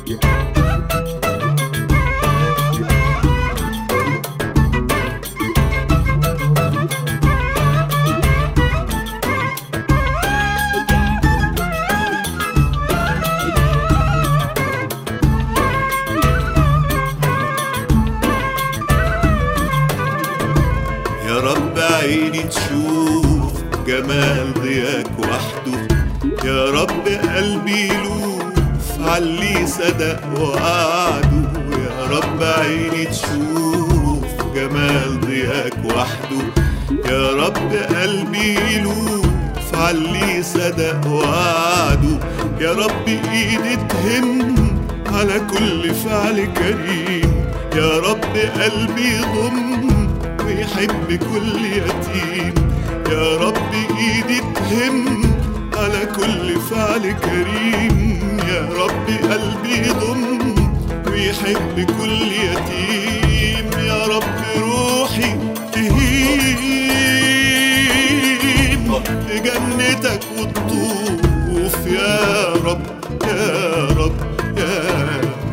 يا رب عيني تشوف جمال ضياك وحده، يا رب قلبي يلوف عاللي صدق وقعده، يا رب عيني تشوف جمال ضياك وحده، يا رب قلبي يلوف عاللي صدق وقعده، يا رب ايدي تهم على كل فعل كريم، يا رب قلبي يضم ويحب كل يتيم، يا رب ايدي تهم على كل فعل كريم، يا رب قلبي يضم ويحب كل يتيم، يا رب روحي تهيم في جنتك وتطوف يا رب يا رب يا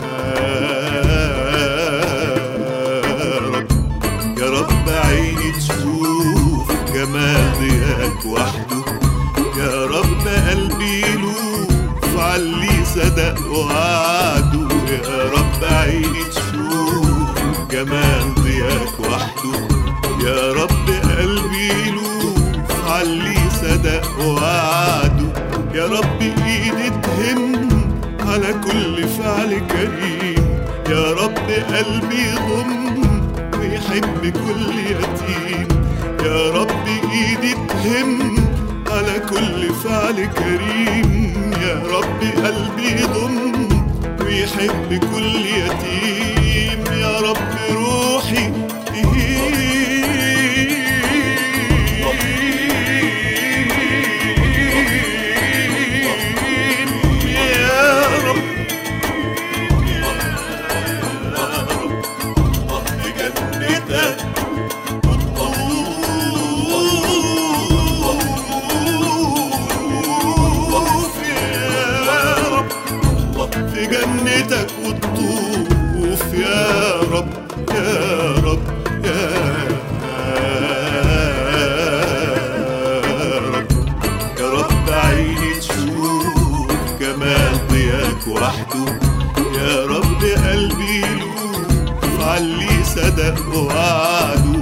رب عيني تشوف جمال ضياك وحده، يا رب قلبي يلوف عاللي صدق وعده، يا رب عيني تشوف جمال ضياك وحده، يا رب قلبي يلوف عاللي صدق وعده، يا رب ايدي تهم على كل فعل كريم، يا رب قلبي يضم ويحب كل يتيم، يا رب ايدي تهم على كل فعل كريم، يا رب قلبي يضم ويحب كل يتيم، يا رب روحي تهيم يا رب جنتك في جنتك وتطوف يا رب يا رب يا رب، يا رب عيني تشوف جمال ضياك وحده، يا رب قلبي يلوف عاللي صدق وعده،